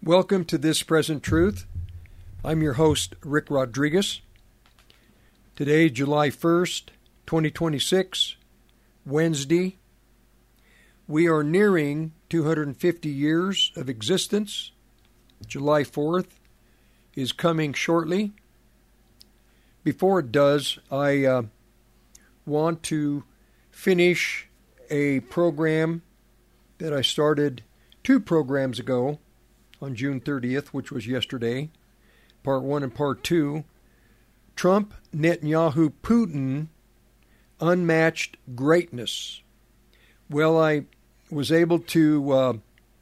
Welcome to This Present Truth. I'm your host, Rick Rodriguez. Today, July 1st, 2026, Wednesday. We are nearing 250 years of existence. July 4th is coming shortly. Before it does, I want to finish a program that I started 2 programs ago on June 30th, which was yesterday, part 1 and part 2, Trump, Netanyahu, Putin, unmatched greatness. Well, I was able to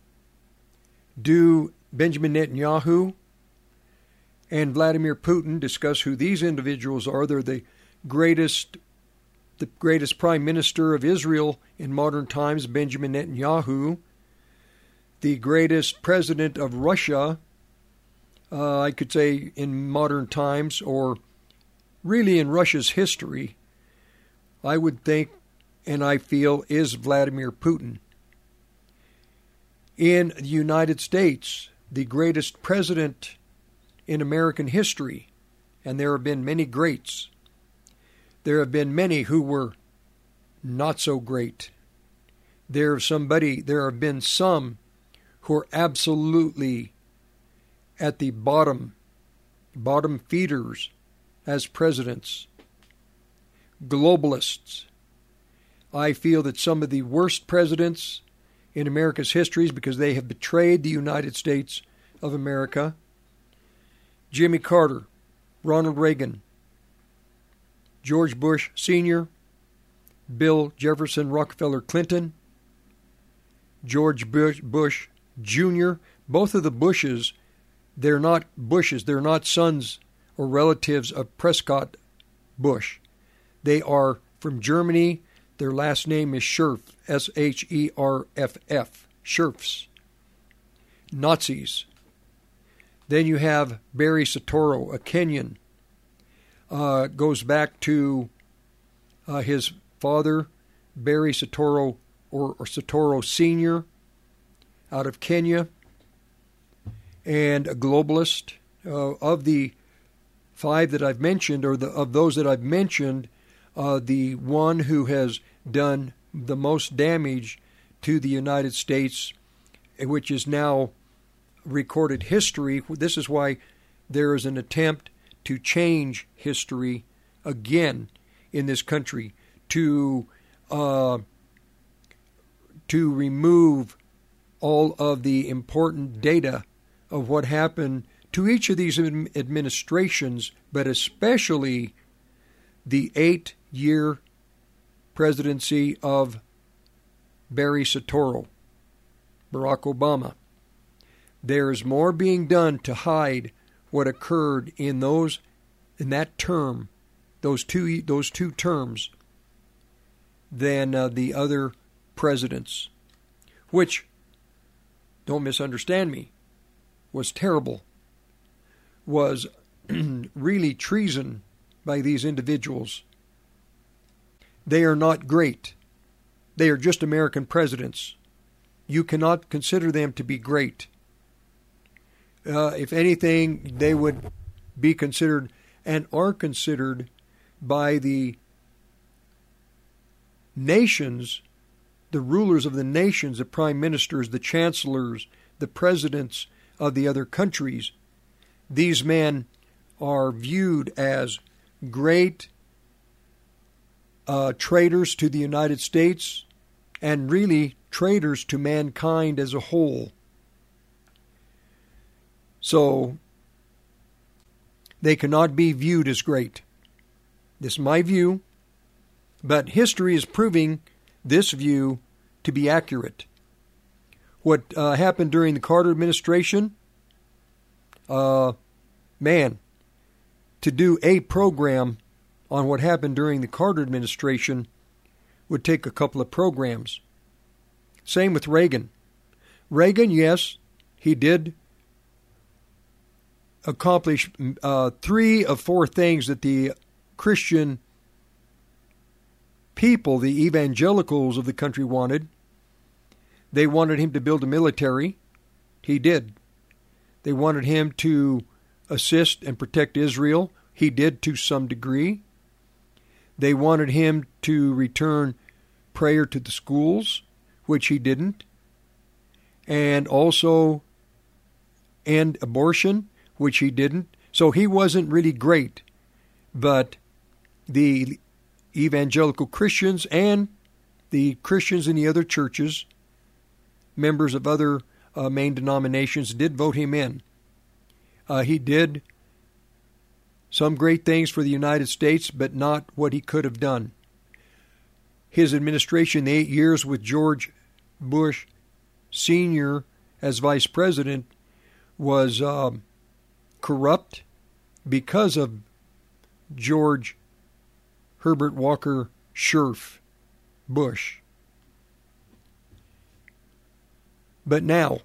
do Benjamin Netanyahu and Vladimir Putin, discuss who these individuals are. They're the greatest prime minister of Israel in modern times, Benjamin Netanyahu, the greatest president of Russia, I could say in modern times, or really in Russia's history, I would think and I feel is Vladimir Putin. In the United States, the greatest president in American history, and there have been many greats. There have been many who were not so great. There have been some who are absolutely at the bottom feeders as presidents, globalists. I feel that some of the worst presidents in America's history is because they have betrayed the United States of America. Jimmy Carter, Ronald Reagan, George Bush Sr., Bill Jefferson Rockefeller Clinton, George Bush Jr., both of the Bushes, they're not Bushes, they're not sons or relatives of Prescott Bush. They are from Germany. Their last name is Scherff, S-H-E-R-F-F, Scherffs, Nazis. Then you have Barry Soetoro, a Kenyan, goes back to his father, Barry Soetoro, or Soetoro Sr., out of Kenya, and a globalist. Of the 5 that I've mentioned, or of those that I've mentioned, the one who has done the most damage to the United States, which is now recorded history. This is why there is an attempt to change history again in this country, to remove all of the important data of what happened to each of these administrations, but especially the 8-year presidency of Barry Soetoro, Barack Obama. There is more being done to hide what occurred in that term, those two terms, than the other presidents, which, don't misunderstand me, was terrible, was really treason by these individuals. They are not great. They are just American presidents. You cannot consider them to be great. If anything, they would be considered and are considered by the nations, the rulers of the nations, the prime ministers, the chancellors, the presidents of the other countries. These men are viewed as great traitors to the United States, and really traitors to mankind as a whole. So they cannot be viewed as great. This is my view, but history is proving this view to be accurate. What happened during the Carter administration, to do a program on what happened during the Carter administration would take a couple of programs. Same with Reagan. Reagan, yes, he did accomplish 3 of 4 things that the Christian people, the evangelicals of the country, wanted. They wanted him to build a military. He did. They wanted him to assist and protect Israel. He did to some degree. They wanted him to return prayer to the schools, which he didn't. And also end abortion, which he didn't. So he wasn't really great. But the evangelical Christians and the Christians in the other churches, members of other main denominations, did vote him in. He did some great things for the United States, but not what he could have done. His administration, the 8 years with George Bush Sr. as vice president, was corrupt because of George Herbert Walker Scherf Bush. But now,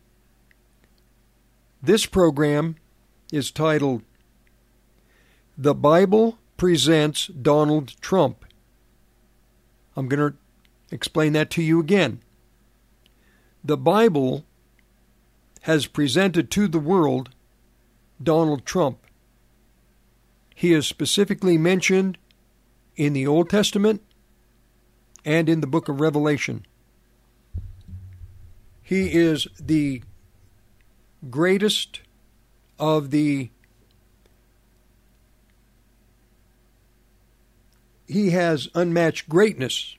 this program is titled, "The Bible Presents Donald Trump." I'm going to explain that to you again. The Bible has presented to the world Donald Trump. He is specifically mentioned in the Old Testament and in the book of Revelation. He is the greatest of the... He has unmatched greatness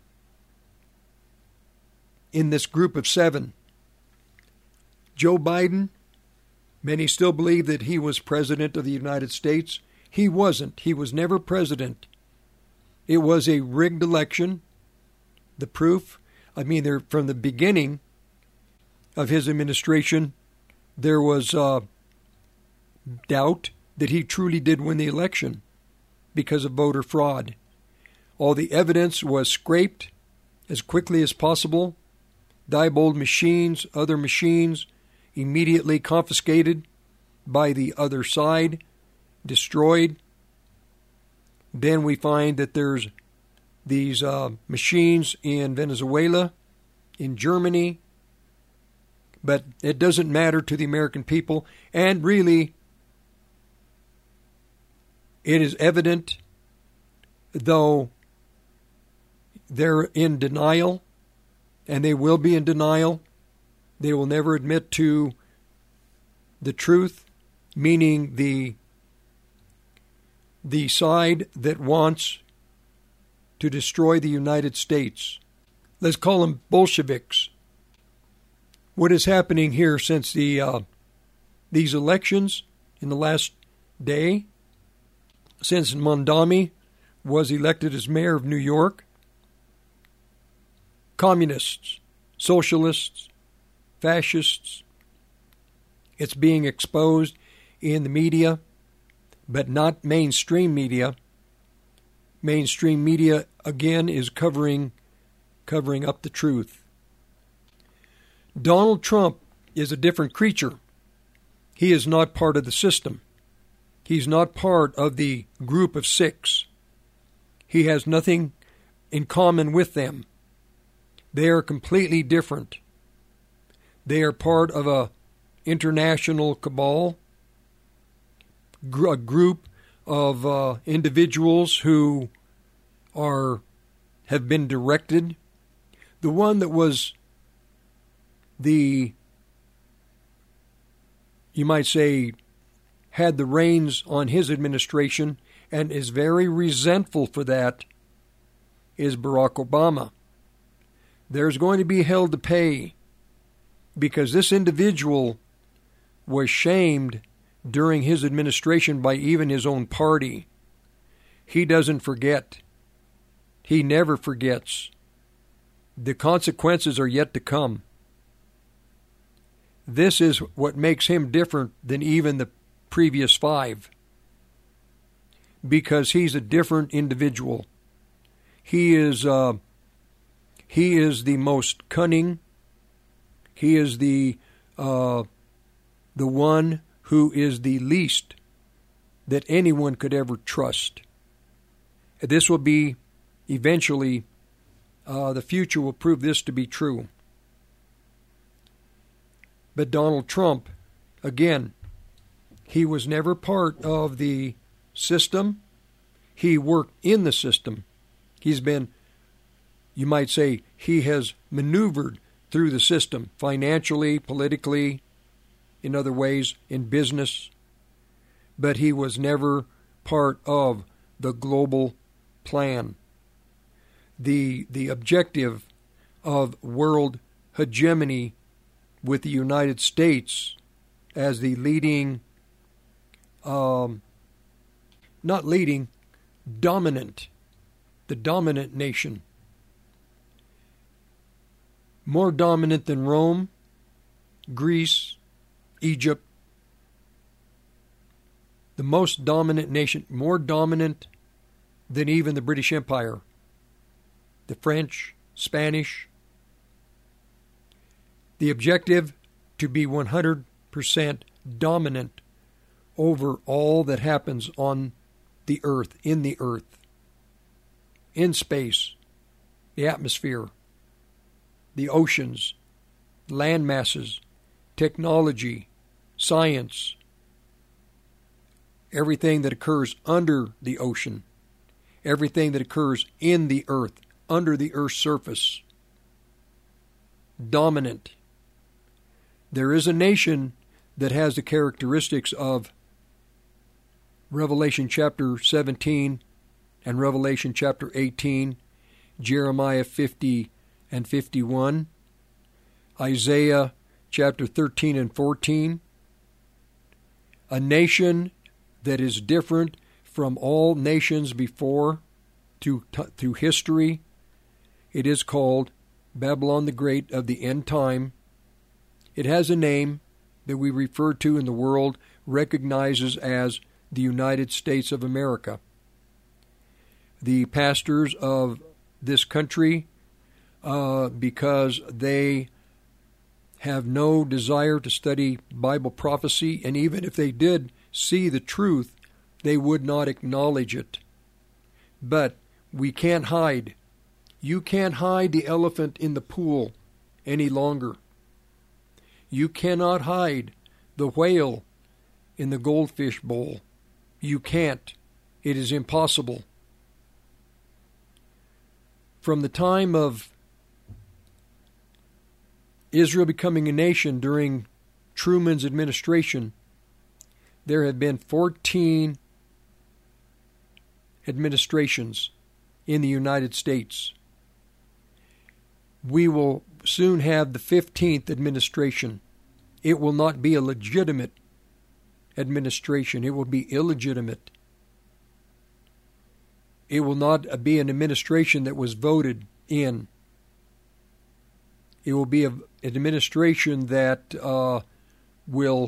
in this group of 7. Joe Biden, many still believe that he was president of the United States. He wasn't. He was never president. It was a rigged election. The proof, from the beginning of his administration, there was doubt that he truly did win the election because of voter fraud. All the evidence was scraped as quickly as possible. Diebold machines, other machines, immediately confiscated by the other side, destroyed. Then we find that there's these machines in Venezuela, in Germany, but it doesn't matter to the American people. And really, it is evident, though they're in denial, and they will be in denial. They will never admit to the truth, meaning the side that wants to destroy the United States. Let's call them Bolsheviks. What is happening here since these elections in the last day, since Mondami was elected as mayor of New York, communists, socialists, fascists, it's being exposed in the media, but not mainstream media. Mainstream media, again, is covering up the truth. Donald Trump is a different creature. He is not part of the system. He's not part of the group of 6. He has nothing in common with them. They are completely different. They are part of a international cabal, a group of individuals who have been directed. The one that was you might say, had the reins on his administration and is very resentful for that, is Barack Obama. There's going to be hell to pay because this individual was shamed during his administration by even his own party. He doesn't forget. He never forgets. The consequences are yet to come. This is what makes him different than even the previous 5, because he's a different individual. He is the most cunning. He is the one who is the least that anyone could ever trust. This will be eventually, the future will prove this to be true. But Donald Trump, Again, he was never part of the system. He worked in the system. He's been, you might say, he has maneuvered through the system financially, politically, in other ways, in business. But he was never part of the global plan. The objective of world hegemony with the United States as the leading, not leading, dominant, the dominant nation. More dominant than Rome, Greece, Egypt. The most dominant nation, more dominant than even the British Empire, the French, Spanish. The objective to be 100% dominant over all that happens on the earth, in space, the atmosphere, the oceans, land masses, technology, science, everything that occurs under the ocean, everything that occurs in the earth, under the earth's surface. Dominant. There is a nation that has the characteristics of Revelation chapter 17 and Revelation chapter 18, Jeremiah 50 and 51, Isaiah chapter 13 and 14. A nation that is different from all nations before through history. It is called Babylon the Great of the end time. It has a name that we refer to in the world recognizes as the United States of America. The pastors of this country, because they have no desire to study Bible prophecy, and even if they did see the truth, they would not acknowledge it. But we can't hide. You can't hide the elephant in the pool any longer. You cannot hide the whale in the goldfish bowl. You can't. It is impossible. From the time of Israel becoming a nation during Truman's administration, there have been 14 administrations in the United States. We will soon have the 15th administration. It will not be a legitimate administration. It will be illegitimate. It will not be an administration that was voted in. It will be an administration that will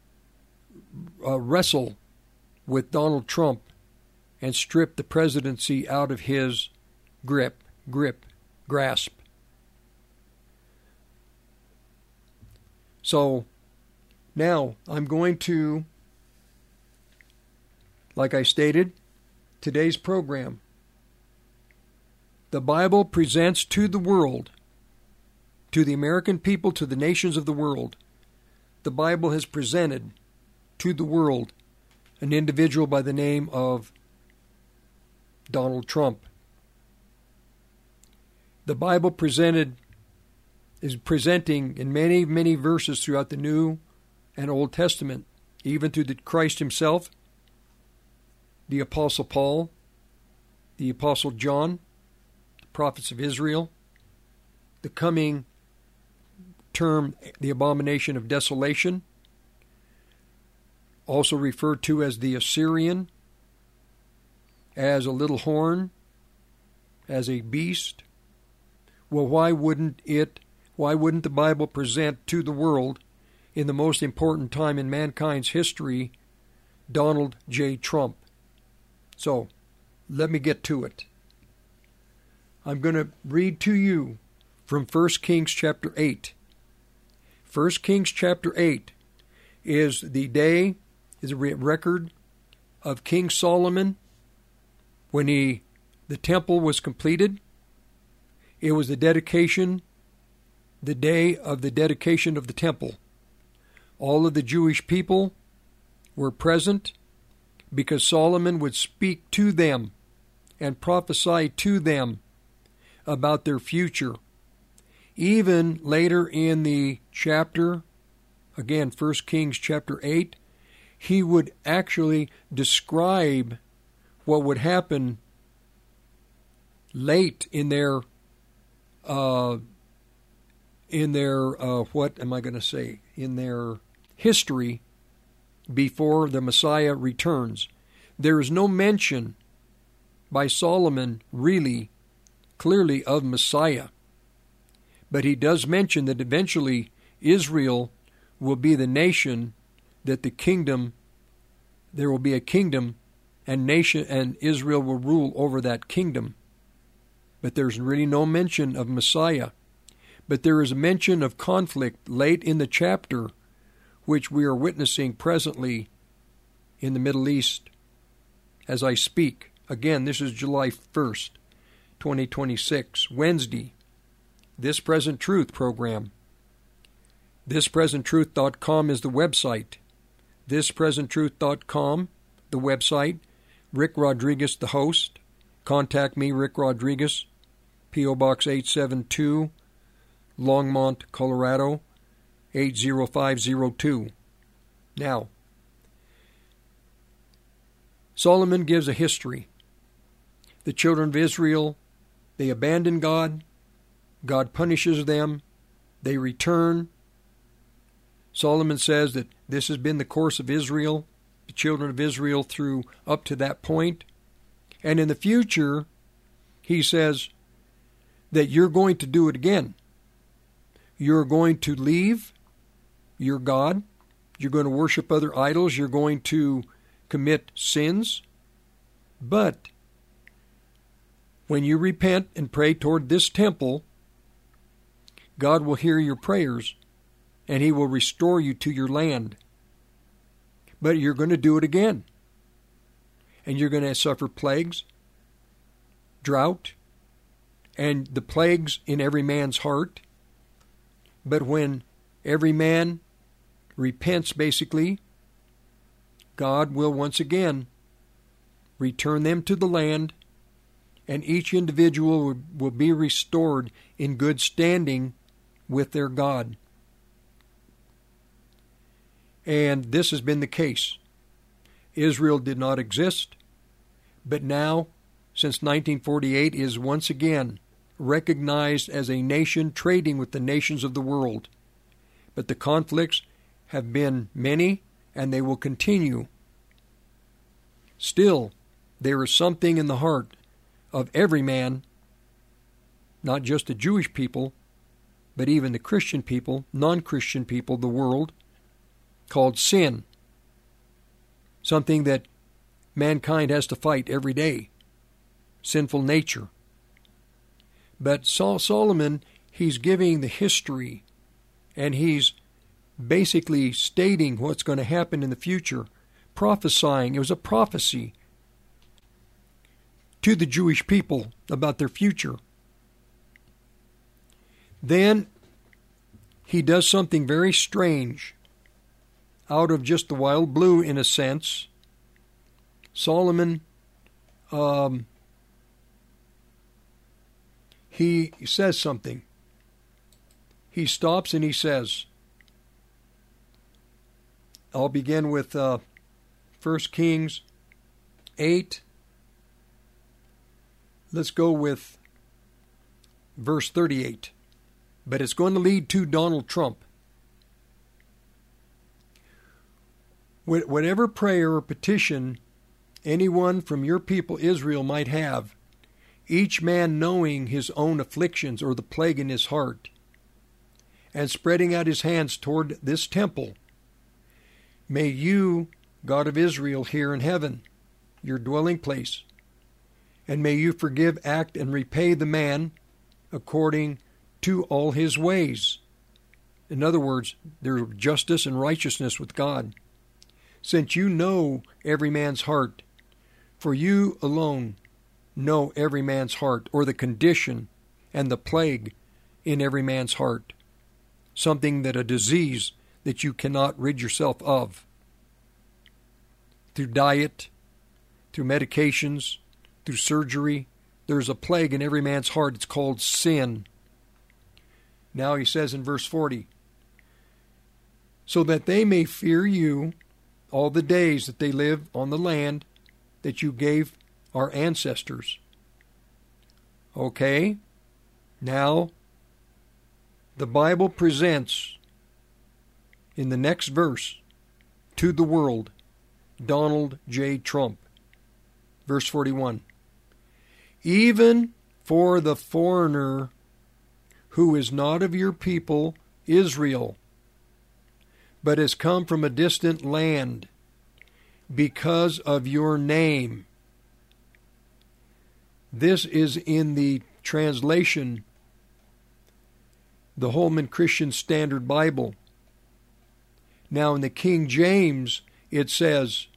wrestle with Donald Trump and strip the presidency out of his grasp. So now I'm going to, like I stated, today's program. The Bible presents to the world, to the American people, to the nations of the world, the Bible has presented to the world an individual by the name of Donald Trump. The Bible is presenting in many, many verses throughout the New and Old Testament, even through Christ himself, the Apostle Paul, the Apostle John, the prophets of Israel, the coming term, the abomination of desolation, also referred to as the Assyrian, as a little horn, as a beast. Well, why wouldn't the Bible present to the world, in the most important time in mankind's history, Donald J. Trump? So, let me get to it. I'm going to read to you from 1 Kings chapter 8. 1 Kings chapter 8 is a record of King Solomon when the temple was completed. It was the day of the dedication of the temple. All of the Jewish people were present because Solomon would speak to them and prophesy to them about their future. Even later in the chapter, again, 1 Kings chapter 8, he would actually describe what would happen late in their history before the Messiah returns. There is no mention by Solomon really clearly of Messiah, but he does mention that eventually Israel will be the nation, that there will be a kingdom and nation, and Israel will rule over that kingdom. But there's really no mention of Messiah. But there is a mention of conflict late in the chapter, which we are witnessing presently in the Middle East as I speak. Again, this is July 1st, 2026, Wednesday. This Present Truth program. ThisPresentTruth.com is the website. ThisPresentTruth.com, the website. Rick Rodriguez, the host. Contact me, Rick Rodriguez, P.O. Box 872, Longmont, Colorado, 80502. Now, Solomon gives a history. The children of Israel, they abandon God. God punishes them. They return. Solomon says that this has been the course of Israel, the children of Israel through up to that point. And in the future, he says that you're going to do it again. You're going to leave your God. You're going to worship other idols. You're going to commit sins. But when you repent and pray toward this temple, God will hear your prayers and he will restore you to your land. But you're going to do it again. And you're going to suffer plagues, drought, and the plagues in every man's heart. But when every man repents, basically, God will once again return them to the land, and each individual will be restored in good standing with their God. And this has been the case. Israel did not exist, but now, since 1948, is once again recognized as a nation trading with the nations of the world. But the conflicts have been many, and they will continue. Still, there is something in the heart of every man, not just the Jewish people, but even the Christian people, non-Christian people, the world, called sin. Something that mankind has to fight every day. Sinful nature. But Solomon, he's giving the history, and he's basically stating what's going to happen in the future, prophesying. It was a prophecy to the Jewish people about their future. Then he does something very strange. Out of just the wild blue, in a sense, Solomon, he says something. He stops and he says, I'll begin with 1 Kings 8. Let's go with verse 38. But it's going to lead to Donald Trump. Whatever prayer or petition anyone from your people Israel might have, each man knowing his own afflictions or the plague in his heart, and spreading out his hands toward this temple, may you, God of Israel, hear in heaven, your dwelling place, and may you forgive, act, and repay the man according to all his ways. In other words, there's justice and righteousness with God. Since you know every man's heart, for you alone know every man's heart, or the condition and the plague in every man's heart. Something that a disease that you cannot rid yourself of. Through diet, through medications, through surgery, there's a plague in every man's heart. It's called sin. Now he says in verse 40, so that they may fear you all the days that they live on the land that you gave our ancestors. Okay? Now, the Bible presents in the next verse to the world Donald J. Trump. Verse 41. Even for the foreigner who is not of your people, Israel, but has come from a distant land because of your name. This is in the translation, the Holman Christian Standard Bible. Now in the King James, it says,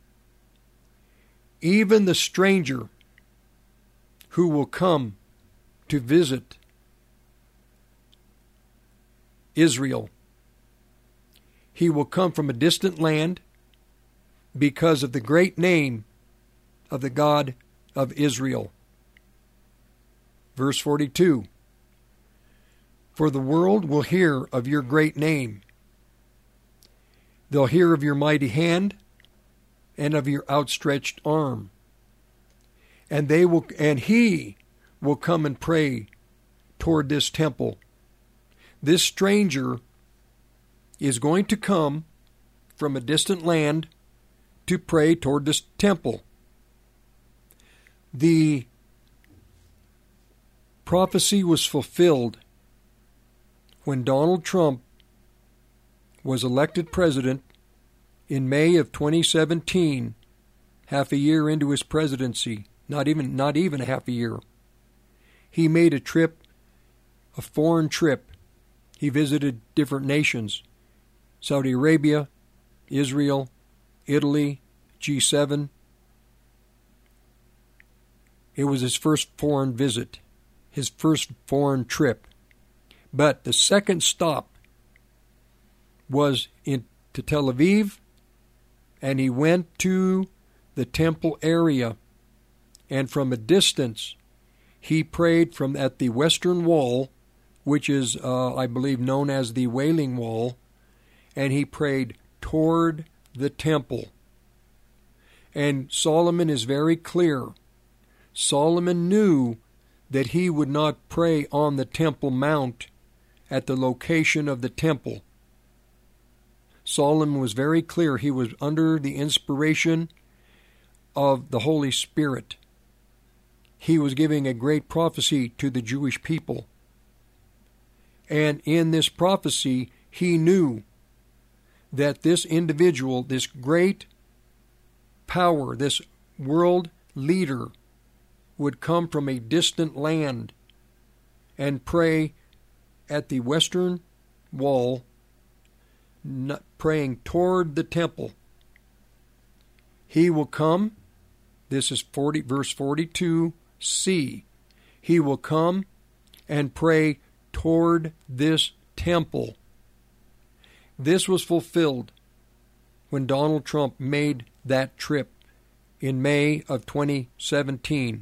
even the stranger who will come to visit Israel, he will come from a distant land because of the great name of the God of Israel. Verse 42, for the world will hear of your great name. They'll hear of your mighty hand and of your outstretched arm. And he will come and pray toward this temple. This stranger is going to come from a distant land to pray toward this temple. The prophecy was fulfilled when Donald Trump was elected president in May of 2017, half a year into his presidency, not even a half a year. He made a foreign trip. He visited different nations, Saudi Arabia, Israel, Italy, G7. It was his first foreign visit, his first foreign trip. But the second stop was to Tel Aviv, and he went to the temple area, and from a distance he prayed at the western wall, which is, I believe, known as the Wailing Wall, and he prayed toward the temple. And Solomon is very clear. Solomon knew that he would not pray on the Temple Mount at the location of the temple. Solomon was very clear. He was under the inspiration of the Holy Spirit. He was giving a great prophecy to the Jewish people. And in this prophecy, he knew that this individual, this great power, this world leader, would come from a distant land and pray at the western wall, praying toward the temple. He will come, this is verse 42c, he will come and pray toward this temple. This was fulfilled when Donald Trump made that trip in May of 2017.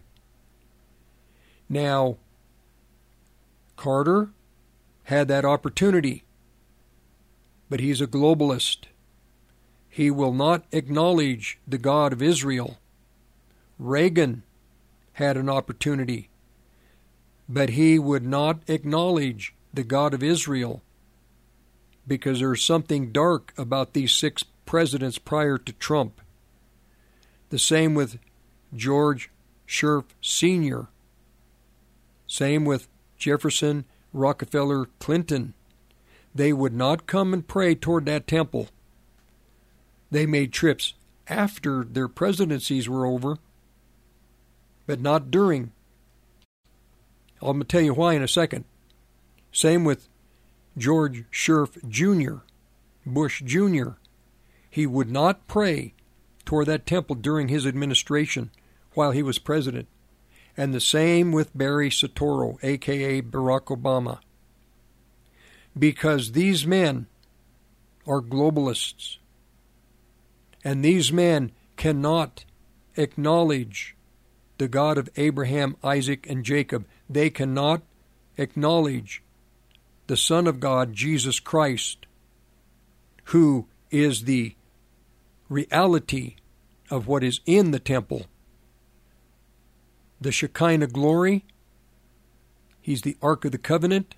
Now, Carter had that opportunity, but he's a globalist. He will not acknowledge the God of Israel. Reagan had an opportunity, but he would not acknowledge the God of Israel because there's something dark about these 6 presidents prior to Trump. The same with George Sherf Sr. Same with Jefferson, Rockefeller, Clinton. They would not come and pray toward that temple. They made trips after their presidencies were over, but not during. I'm going to tell you why in a second. Same with George Sherf Jr., Bush Jr. He would not pray toward that temple during his administration while he was president. And the same with Barry Soetoro, a.k.a. Barack Obama. Because these men are globalists. And these men cannot acknowledge the God of Abraham, Isaac, and Jacob. They cannot acknowledge the Son of God, Jesus Christ, who is the reality of what is in the temple. The Shekinah glory, He's the Ark of the Covenant.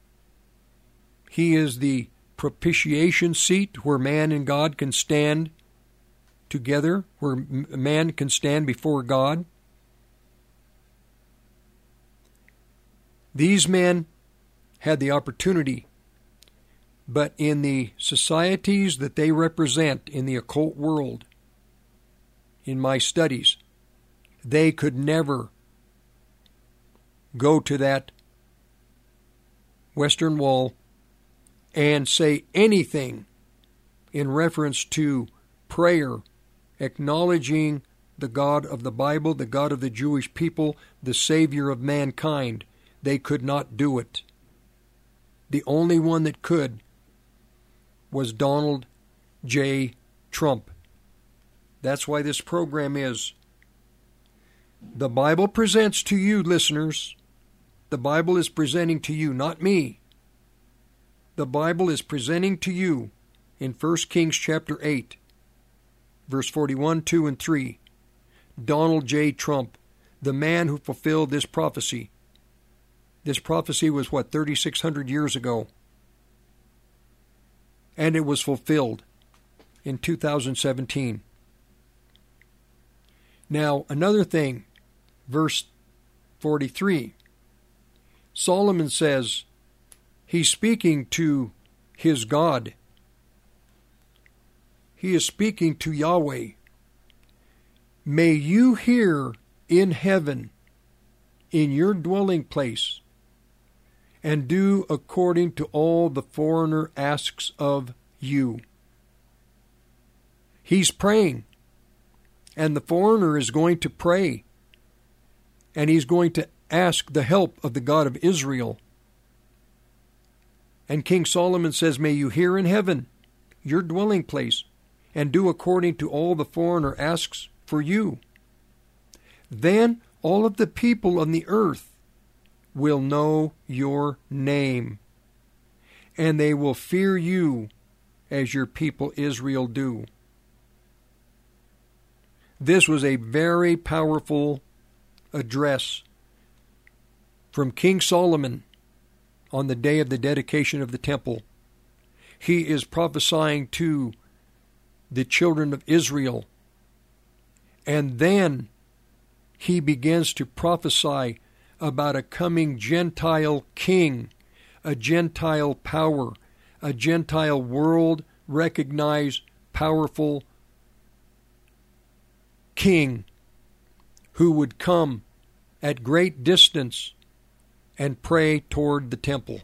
He is the propitiation seat where man and God can stand together, where man can stand before God. These men had the opportunity, but in the societies that they represent in the occult world, in my studies, they could never go to that Western Wall and say anything in reference to prayer, acknowledging the God of the Bible, the God of the Jewish people, the Savior of mankind. They could not do it. The only one that could was Donald J. Trump. That's why this program is. The Bible presents to you, listeners. The Bible is presenting to you, not me. The Bible is presenting to you in 1 Kings chapter 8, verse 41, 2, and 3. Donald J. Trump, the man who fulfilled this prophecy. This prophecy was, 3,600 years ago? And it was fulfilled in 2017. Now, another thing, verse 43. Solomon says he's speaking to his God. He is speaking to Yahweh. May you hear in heaven, in your dwelling place, and do according to all the foreigner asks of you. He's praying, and the foreigner is going to pray, and he's going to ask the help of the God of Israel. And King Solomon says, may you hear in heaven, your dwelling place, and do according to all the foreigner asks for you. Then all of the people on the earth will know your name, and they will fear you as your people Israel do. This was a very powerful address from King Solomon on the day of the dedication of the temple. He is prophesying to the children of Israel, and then he begins to prophesy about a coming Gentile king, a Gentile power, a Gentile world-recognized, powerful king who would come at great distance and pray toward the temple.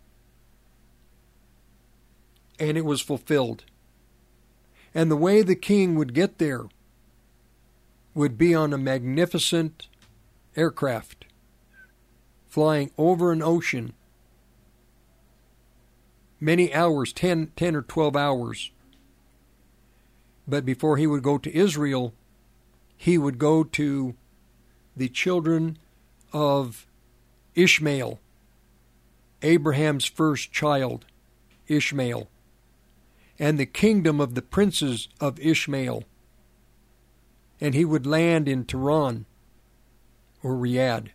And it was fulfilled. And the way the king would get there would be on a magnificent aircraft, flying over an ocean, many hours, 10 or 12 hours. But before he would go to Israel, he would go to the children of Ishmael, Abraham's first child, Ishmael, and the kingdom of the princes of Ishmael. And he would land in Tehran or Riyadh.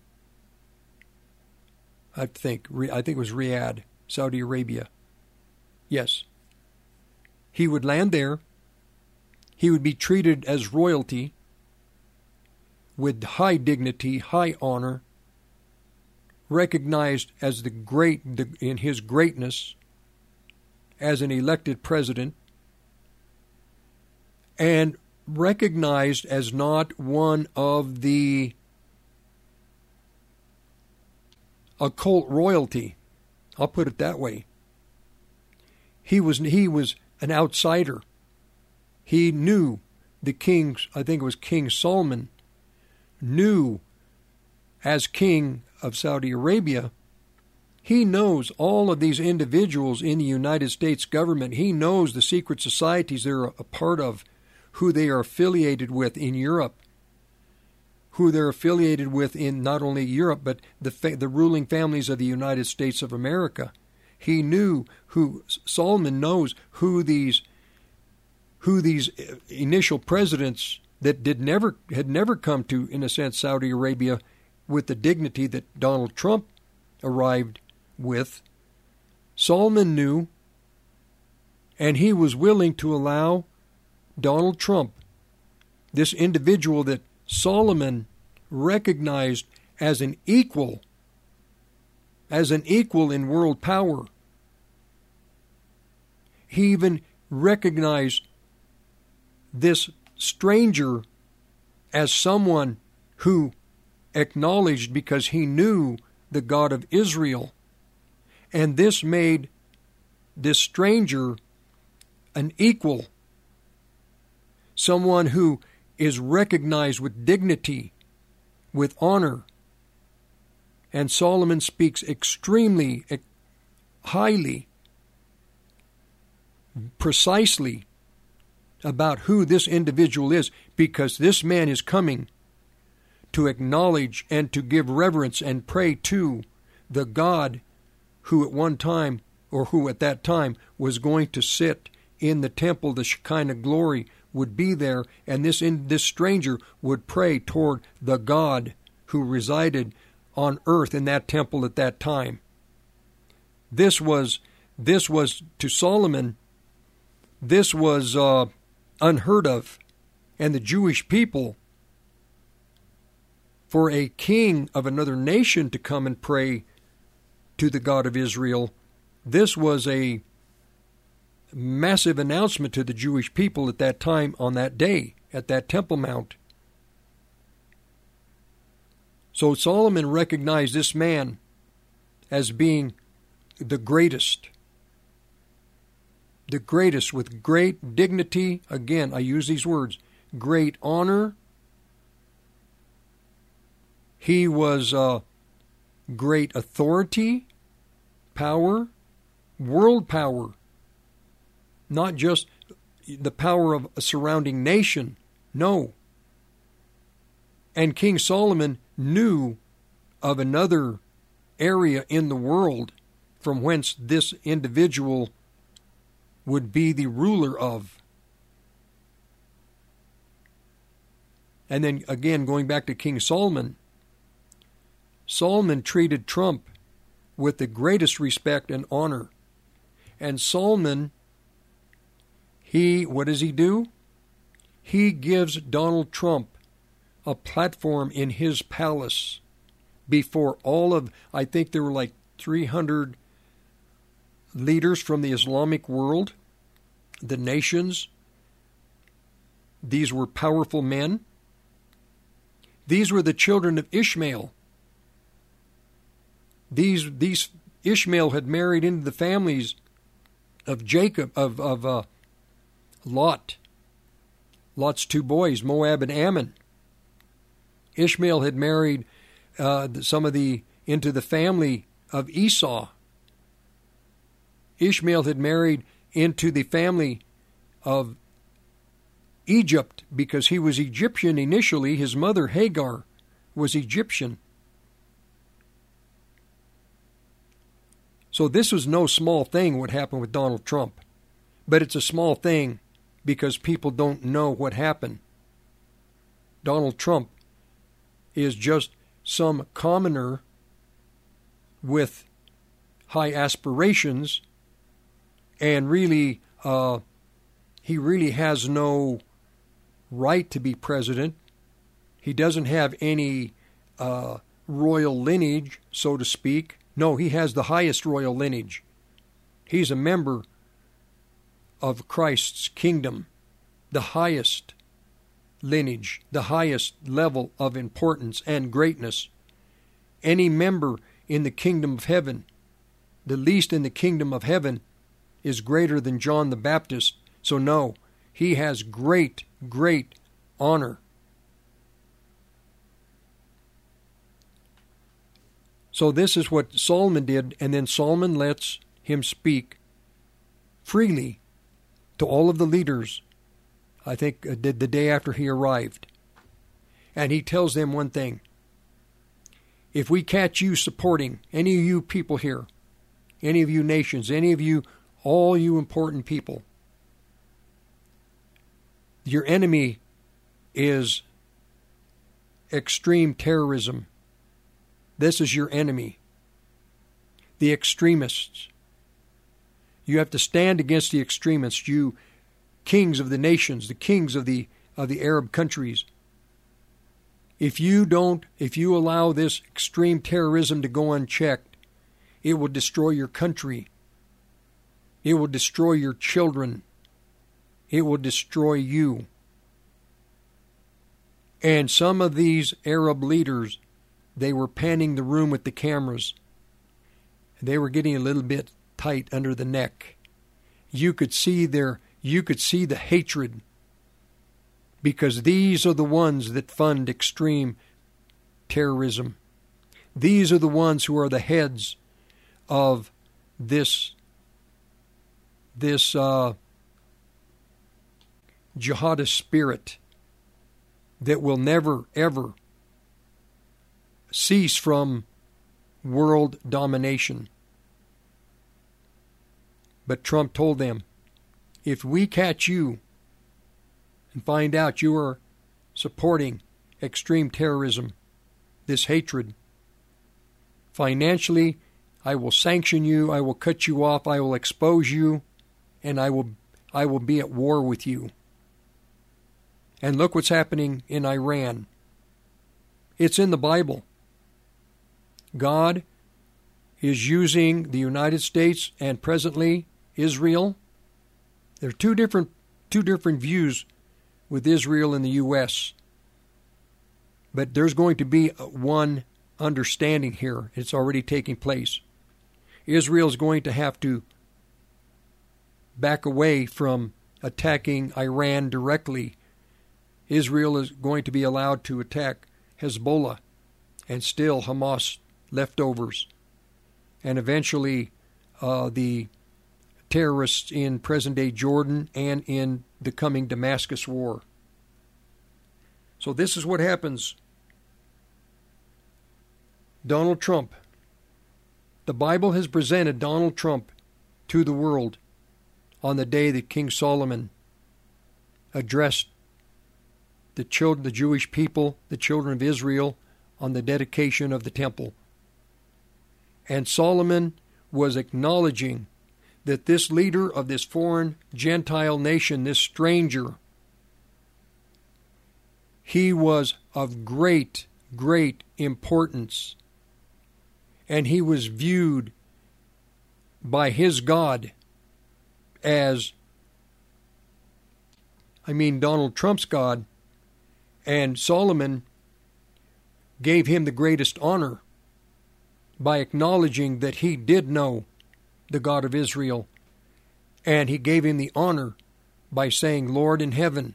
I think it was Riyadh, Saudi Arabia. Yes. He would land there. He would be treated as royalty with high dignity, high honor, recognized as in his greatness as an elected president, and recognized as not one of the occult royalty. I'll put it that way. He was an outsider. He knew the kings, I think it was King Solomon, knew as king of Saudi Arabia, He knows all of these individuals in the United States government. He knows the secret societies they're a part of, who they are affiliated with in Europe, who they're affiliated with in not only Europe, but the ruling families of the United States of America. He knew Solomon knows who these initial presidents that had never come to, in a sense, Saudi Arabia with the dignity that Donald Trump arrived with. Solomon knew, and he was willing to allow Donald Trump, this individual that Solomon recognized as an equal in world power. He even recognized this stranger as someone who acknowledged, because he knew the God of Israel. And this made this stranger an equal, someone who is recognized with dignity, with honor. And Solomon speaks extremely highly, precisely about who this individual is, because this man is coming to acknowledge and to give reverence and pray to the God who at one time, or who at that time, was going to sit in the temple. The Shekinah glory would be there, and this stranger would pray toward the God who resided on earth in that temple at that time. This was to Solomon, this was unheard of. And the Jewish people, for a king of another nation to come and pray to the God of Israel, this was a massive announcement to the Jewish people at that time, on that day, at that Temple Mount. So Solomon recognized this man as being the greatest with great dignity. Again, I use these words, great honor. He was great authority, power, world power, not just the power of a surrounding nation. No. And King Solomon knew of another area in the world from whence this individual would be the ruler of. And then again, going back to King Solomon, Solomon treated Trump with the greatest respect and honor. And Solomon, what does he do? He gives Donald Trump a platform in his palace before all of, I think there were like 300 leaders from the Islamic world, the nations. These were powerful men. These were the children of Ishmael. These Ishmael had married into the families of Jacob, of Lot. Lot's two boys, Moab and Ammon. Ishmael had married into the family of Esau. Ishmael had married into the family of Egypt because he was Egyptian initially. His mother, Hagar, was Egyptian. So this was no small thing what happened with Donald Trump. But it's a small thing because people don't know what happened. Donald Trump is just some commoner with high aspirations, and really, he really has no right to be president. He doesn't have any royal lineage, so to speak. No, he has the highest royal lineage. He's a member of Christ's kingdom, the highest lineage, the highest level of importance and greatness. Any member in the kingdom of heaven, the least in the kingdom of heaven, is greater than John the Baptist. So no, he has great, great honor. So this is what Solomon did, and then Solomon lets him speak freely to all of the leaders, I think the day after he arrived. And he tells them one thing. If we catch you supporting any of you people here, any of you nations, any of you, all you important people, your enemy is extreme terrorism. This is your enemy. The extremists. You have to stand against the extremists, you kings of the nations, the kings of the Arab countries. If you allow this extreme terrorism to go unchecked, it will destroy your country. It will destroy your children. It will destroy you. And some of these Arab leaders, they were panning the room with the cameras. They were getting a little bit tight under the neck. You could see the hatred, because these are the ones that fund extreme terrorism. These are the ones who are the heads of this jihadist spirit that will never, ever cease from world domination. But Trump told them, if we catch you and find out you are supporting extreme terrorism, this hatred, financially, I will sanction you, I will cut you off, I will expose you, and I will be at war with you. And look what's happening in Iran. It's in the Bible. God is using the United States and presently Israel. There are two different views with Israel and the U.S. But there's going to be one understanding here. It's already taking place. Israel is going to have to back away from attacking Iran directly. Israel is going to be allowed to attack Hezbollah and still Hamas leftovers, and eventually the terrorists in present-day Jordan and in the coming Damascus war. So this is what happens. Donald Trump. The Bible has presented Donald Trump to the world on the day that King Solomon addressed the Jewish people, the children of Israel, on the dedication of the temple. And Solomon was acknowledging that this leader of this foreign Gentile nation, this stranger, he was of great, great importance. And he was viewed by his God as, Donald Trump's God, and Solomon gave him the greatest honor by acknowledging that he did know the God of Israel, and he gave him the honor by saying, Lord in heaven,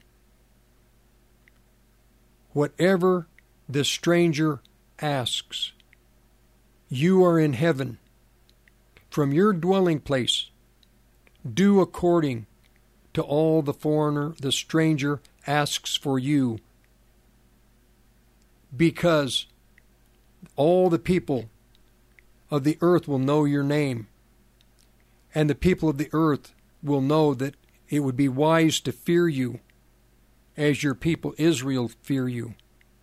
whatever the stranger asks, you are in heaven. From your dwelling place, do according to all the stranger asks for you, because all the people of the earth will know your name, and the people of the earth will know that it would be wise to fear you as your people Israel fear you.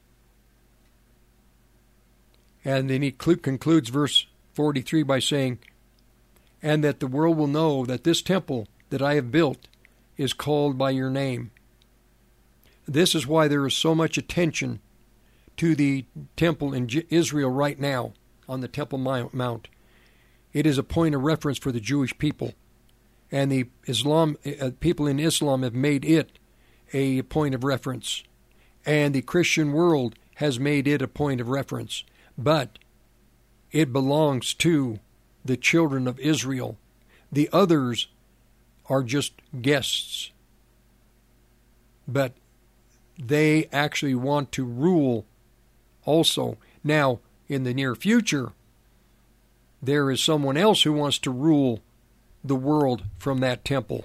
And then he concludes verse 43 by saying, and that the world will know that this temple that I have built is called by your name. This is why there is so much attention to the temple in Israel right now on the Temple Mount. It is a point of reference for the Jewish people, and the people in Islam have made it a point of reference, and the Christian world has made it a point of reference. But it belongs to the children of Israel. The others are just guests, but they actually want to rule also. Now, in the near future, there is someone else who wants to rule the world from that temple,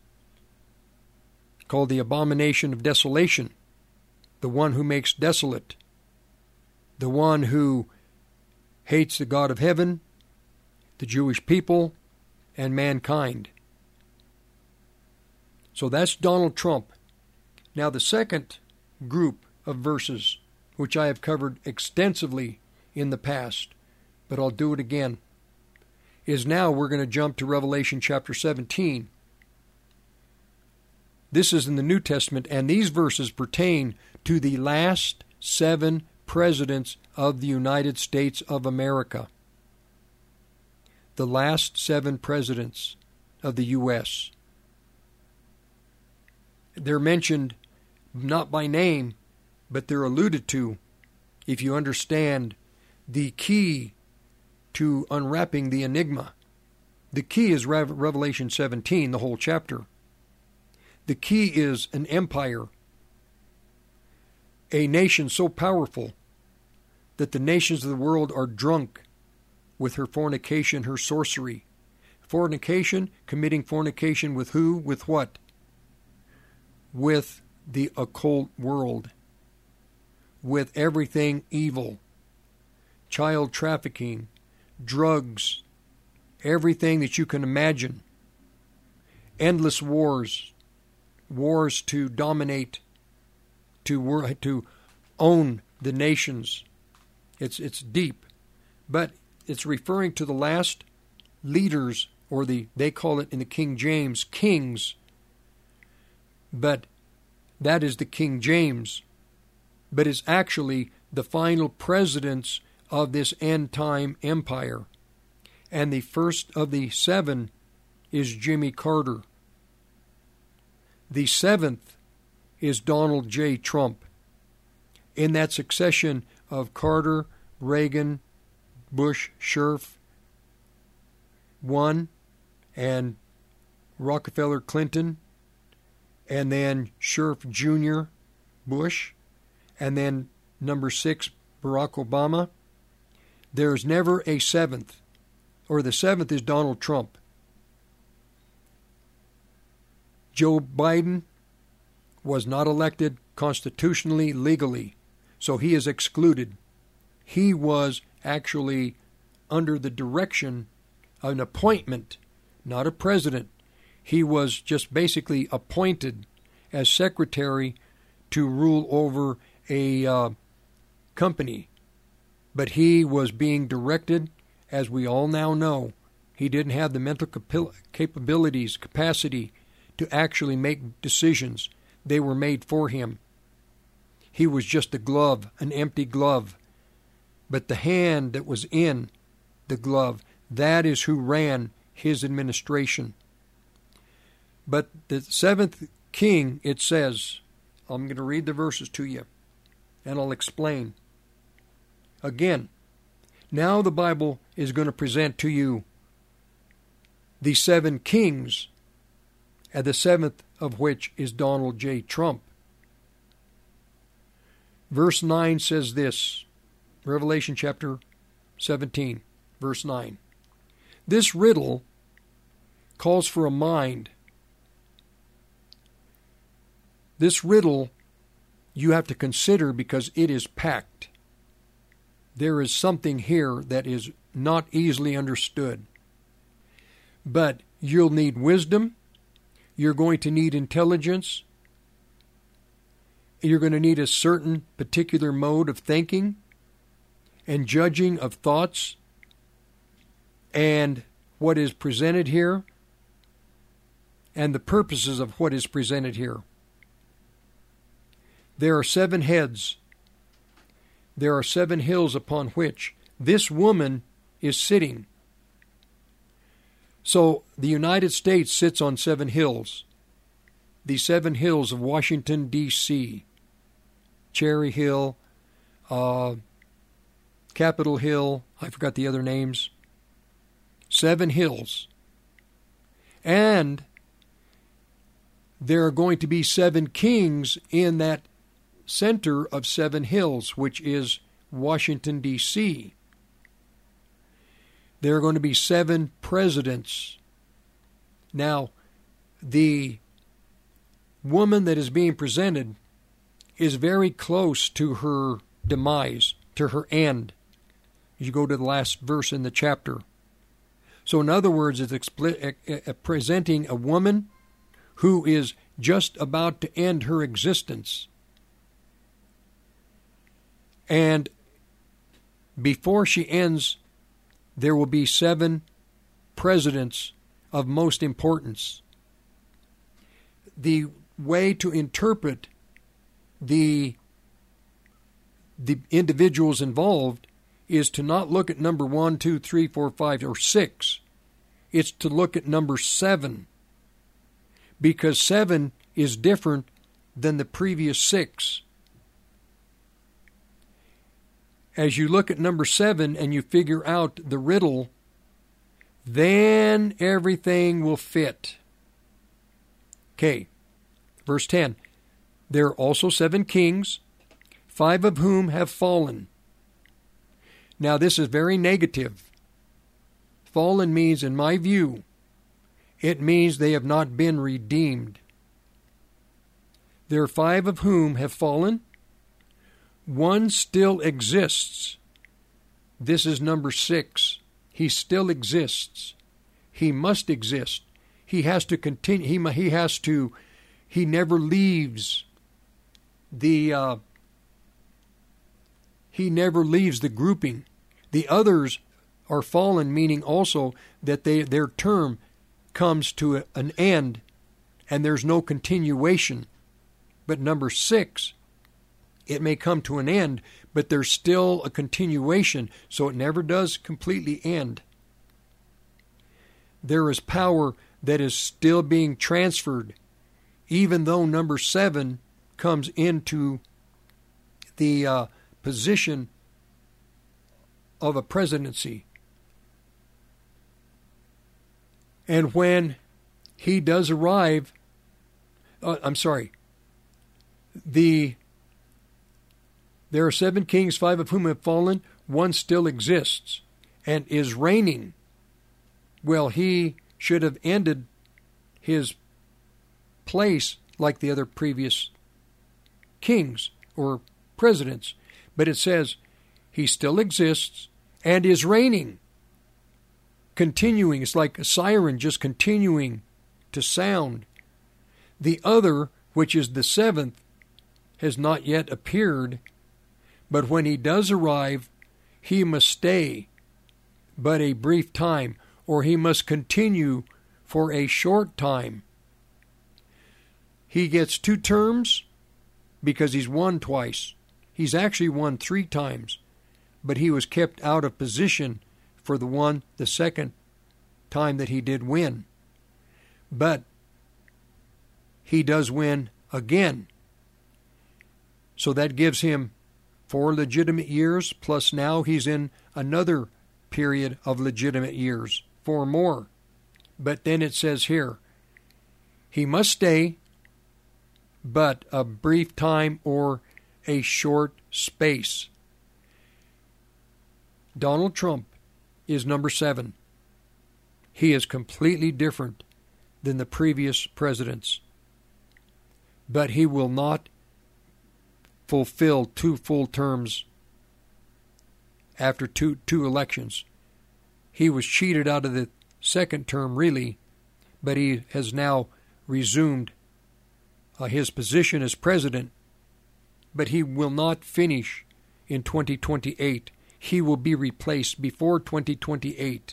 called the abomination of desolation, the one who makes desolate, the one who hates the God of heaven, the Jewish people, and mankind. So that's Donald Trump. Now the second group of verses, which I have covered extensively in the past, but I'll do it again, is now we're going to jump to Revelation chapter 17. This is in the New Testament, and these verses pertain to the last 7 presidents of the United States of America. The last 7 presidents of the U.S. They're mentioned not by name, but they're alluded to if you understand the key to unwrapping the enigma. The key is Revelation 17, the whole chapter. The key is an empire, a nation so powerful that the nations of the world are drunk with her fornication, her sorcery. Fornication, committing fornication with who? With what? With the occult world, with everything evil, child trafficking, drugs, everything that you can imagine, endless wars, wars to dominate, to own the nations. It's deep, but it's referring to the last leaders, or they call it in the King James kings, but that is the King James, but is actually the final presidents of this end-time empire. And the first of the 7 is Jimmy Carter. The 7th is Donald J. Trump. In that succession of Carter, Reagan, Bush, Scherf, 1, and Rockefeller, Clinton, and then Scherf Jr., Bush, and then number 6, Barack Obama. There's never a 7th, or the 7th is Donald Trump. Joe Biden was not elected constitutionally, legally, so he is excluded. He was actually under the direction of an appointment, not a president. He was just basically appointed as secretary to rule over a company. But he was being directed, as we all now know. He didn't have the mental capacity to actually make decisions. They were made for him. He was just a glove, an empty glove. But the hand that was in the glove, that is who ran his administration. But the 7th king, it says, I'm going to read the verses to you, and I'll explain. Again, now the Bible is going to present to you the 7 kings, and the 7th of which is Donald J. Trump. Verse 9 says this, Revelation chapter 17, verse 9. This riddle calls for a mind. This riddle you have to consider because it is packed. There is something here that is not easily understood. But you'll need wisdom. You're going to need intelligence. You're going to need a certain particular mode of thinking and judging of thoughts and what is presented here and the purposes of what is presented here. There are 7 heads. There are 7 hills upon which this woman is sitting. So the United States sits on 7 hills. The 7 hills of Washington, D.C., Cherry Hill, Capitol Hill, I forgot the other names. 7 hills. And there are going to be 7 kings in that center of 7 hills, which is Washington, D.C. there are going to be 7 presidents. Now, the woman that is being presented is very close to her demise, to her end. You go to the last verse in the chapter. So in other words, it's presenting a woman who is just about to end her existence. And before she ends, there will be 7 presidents of most importance. The way to interpret the individuals involved is to not look at number 1, 2, 3, 4, 5, or 6. It's to look at number 7. Because 7 is different than the previous 6. As you look at number 7 and you figure out the riddle, then everything will fit. Okay, verse 10. There are also 7 kings, 5 of whom have fallen. Now this is very negative. Fallen means, in my view, it means they have not been redeemed. There are 5 of whom have fallen. 1 still exists. This is number 6. He still exists. He must exist. He has to continue. He never leaves the grouping. The others are fallen, meaning also that their term comes to an end and there's no continuation. But number 6, it may come to an end, but there's still a continuation, so it never does completely end. There is power that is still being transferred, even though number 7 comes into the position of a presidency. And when he does arrive, there are 7 kings, 5 of whom have fallen. 1 still exists and is reigning. Well, he should have ended his place like the other previous kings or presidents. But it says he still exists and is reigning. Continuing. It's like a siren just continuing to sound. The other, which is the 7th, has not yet appeared. But when he does arrive, he must stay but a brief time, or he must continue for a short time. He gets 2 terms because he's won twice. He's actually won 3 times, but he was kept out of position for the second time that he did win. But he does win again. So that gives him 4 legitimate years, plus now he's in another period of legitimate years, 4 more. But then it says here, he must stay, but a brief time or a short space. Donald Trump is number 7. He is completely different than the previous presidents. But he will not fulfill 2 full terms after two elections. He was cheated out of the second term, really, but he has now resumed his position as president. But he will not finish in 2028. He will be replaced before 2028.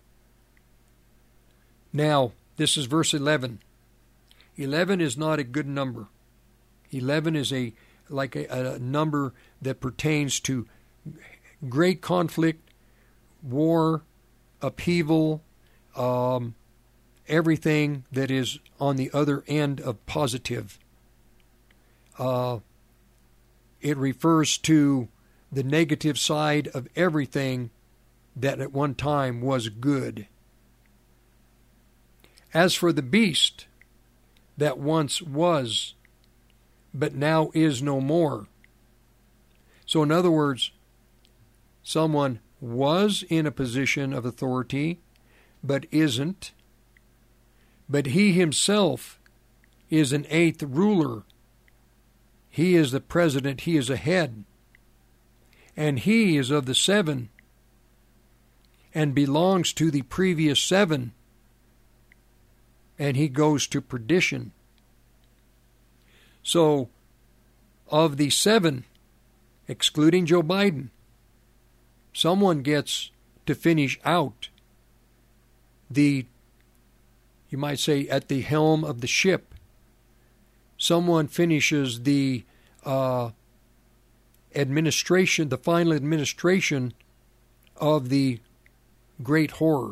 Now, this is verse 11. 11 is not a good number. 11 is a number that pertains to great conflict, war, upheaval, everything that is on the other end of positive. It refers to the negative side of everything that at one time was good. As for the beast that once was, but now is no more. So in other words, someone was in a position of authority, but isn't. But he himself is an eighth ruler. He is the president. He is a head. And he is of the seven and belongs to the previous seven. And he goes to perdition. So, of the seven, excluding Joe Biden, someone gets to finish out you might say, at the helm of the ship. Someone finishes the administration, the final administration of the great horror.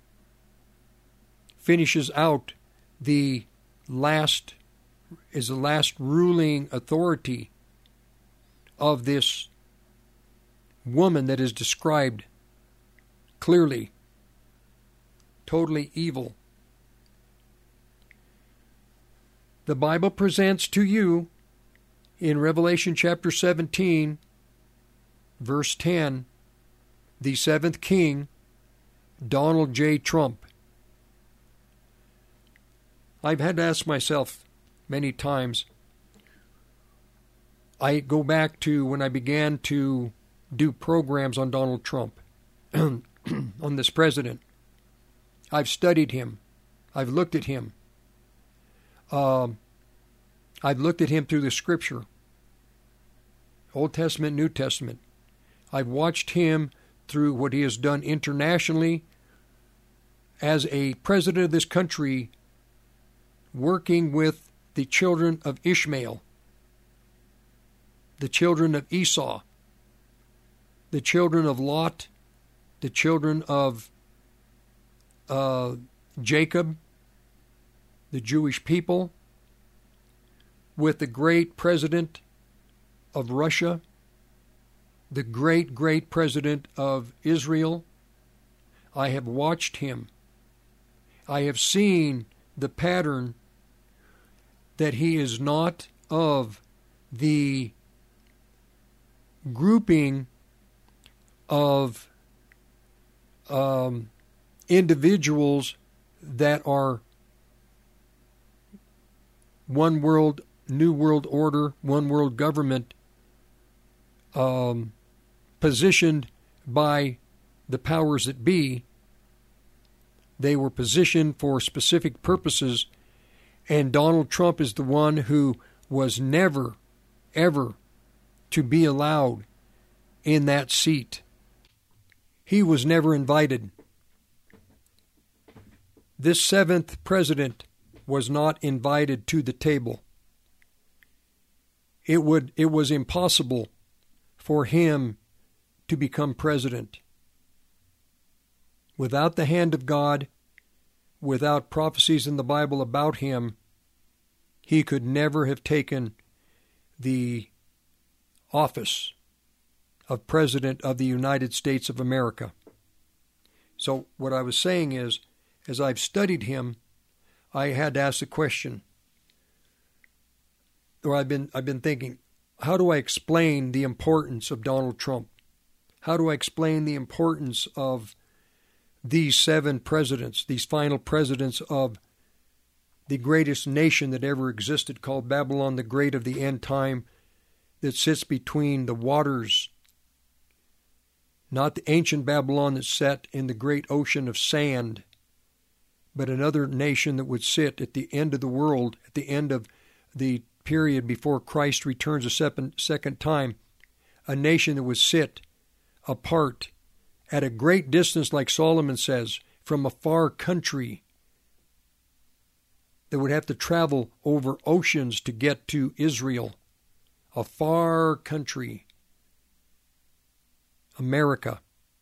Finishes out the last ruling authority of this woman that is described clearly, totally evil. The Bible presents to you in Revelation chapter 17, verse 10, the seventh king, Donald J. Trump. I've had to ask myself many times. I go back to when I began to do programs on Donald Trump, on this president. I've studied him. I've looked at him. I've looked at him through the Scripture, Old Testament, New Testament. I've watched him through what he has done internationally as a president of this country, working with the children of Ishmael, the children of Esau, the children of Lot, the children of Jacob, the Jewish people, with the great president of Russia, the great president of Israel. I have watched him. I have seen the pattern that he is not of the grouping of individuals that are one world, new world order, one world government, positioned by the powers that be. They were positioned for specific purposes, and Donald Trump is the one who was never, ever to be allowed in that seat. He was never invited. This seventh president was not invited to the table. It was impossible for him to become president. Without the hand of God, without prophecies in the Bible about him, he could never have taken the office of President of the United States of America. So what I was saying is, as I've studied him, I had to ask the question, or I've been thinking, how do I explain the importance of Donald Trump? How do I explain the importance of these seven presidents, these final presidents of the greatest nation that ever existed, called Babylon the Great of the end time, that sits between the waters, not the ancient Babylon that sat in the great ocean of sand, but another nation that would sit at the end of the world, at the end of the period before Christ returns a second time, a nation that would sit apart at a great distance, like Solomon says, from a far country, that would have to travel over oceans to get to Israel, a far country, America.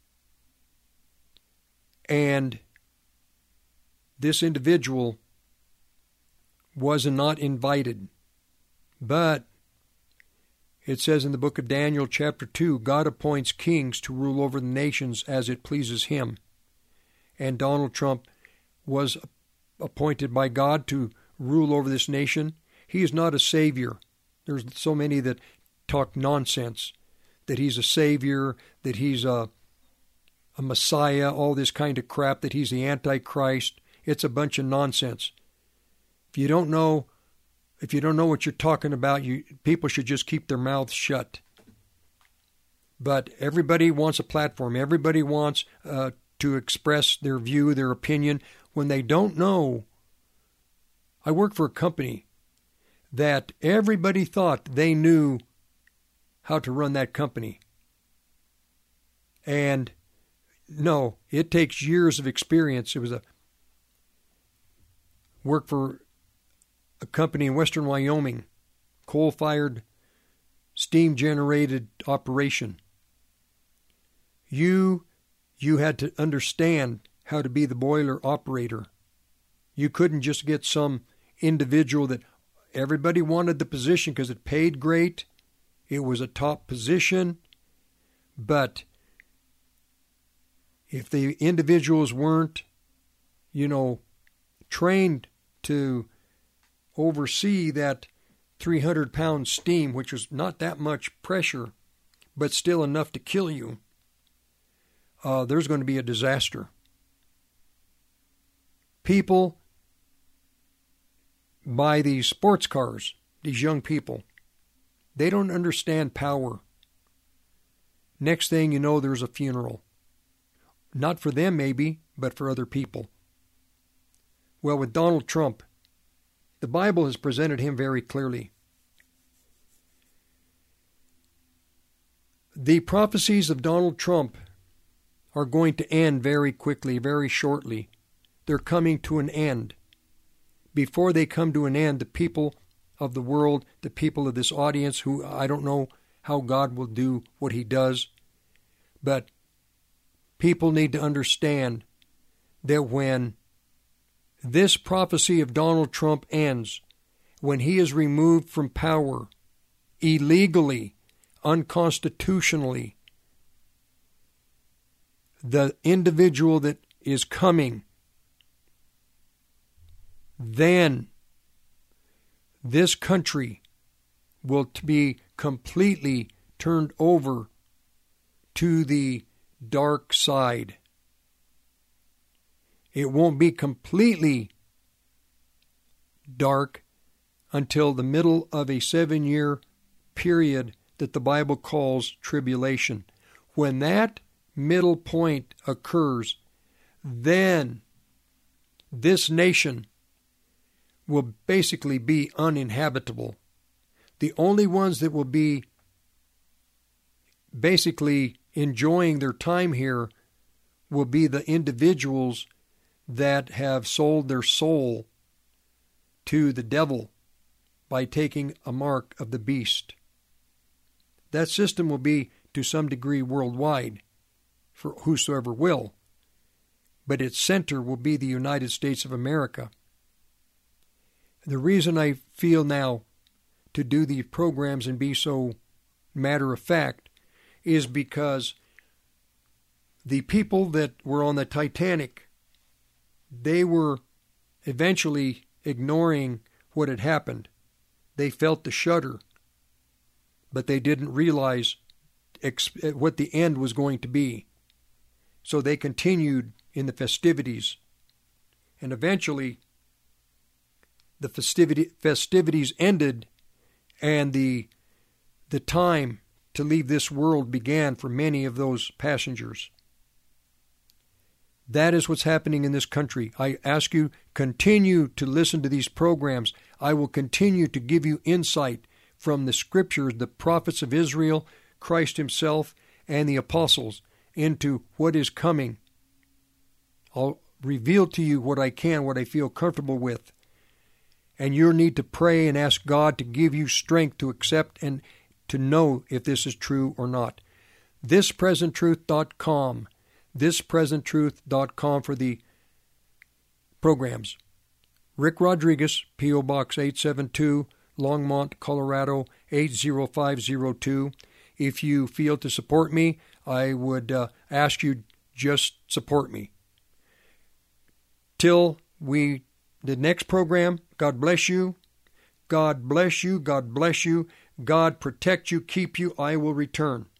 And this individual was not invited. But it says in the book of Daniel chapter 2, God appoints kings to rule over the nations as it pleases him. And Donald Trump was appointed by God to rule over this nation. He is not a savior. There's so many that talk nonsense, that he's a savior, that he's a Messiah, all this kind of crap, that he's the Antichrist. It's a bunch of nonsense. If you don't know what you're talking about, people should just keep their mouths shut. But everybody wants a platform. Everybody wants to express their view, their opinion, when they don't know. I work for a company that everybody thought they knew how to run that company. And no, it takes years of experience. It was work for a company in western Wyoming, coal-fired, steam-generated operation. You had to understand how to be the boiler operator. You couldn't just get some individual that everybody wanted the position because it paid great. It was a top position. But if the individuals weren't, trained to oversee that 300-pound steam, which was not that much pressure, but still enough to kill you, there's going to be a disaster. People buy these sports cars, these young people. They don't understand power. Next thing you know, there's a funeral. Not for them, maybe, but for other people. Well, with Donald Trump, the Bible has presented him very clearly. The prophecies of Donald Trump are going to end very quickly, very shortly. They're coming to an end. Before they come to an end, the people of the world, the people of this audience, who I don't know how God will do what he does, but people need to understand that when this prophecy of Donald Trump ends, when he is removed from power illegally, unconstitutionally, the individual that is coming, then this country will be completely turned over to the dark side. It won't be completely dark until the middle of a 7-year period that the Bible calls tribulation. When that middle point occurs, then this nation will basically be uninhabitable. The only ones that will be basically enjoying their time here will be the individuals that have sold their soul to the devil by taking a mark of the beast. That system will be to some degree worldwide for whosoever will, but its center will be the United States of America. The reason I feel now to do these programs and be so matter of fact is because the people that were on the Titanic, they were eventually ignoring what had happened. They felt the shudder, but they didn't realize what the end was going to be. So they continued in the festivities. And eventually, the festivities ended, and the time to leave this world began for many of those passengers. That is what's happening in this country. I ask you, continue to listen to these programs. I will continue to give you insight from the scriptures, the prophets of Israel, Christ himself, and the apostles into what is coming. I'll reveal to you what I can, what I feel comfortable with. And you'll need to pray and ask God to give you strength to accept and to know if this is true or not. ThisPresentTruth.com. ThisPresentTruth.com for the programs. Rick Rodriguez, P.O. Box 872, Longmont, Colorado 80502. If you feel to support me, I would ask you just support me. Till the next program, God bless you. God bless you. God bless you. God protect you, keep you. I will return.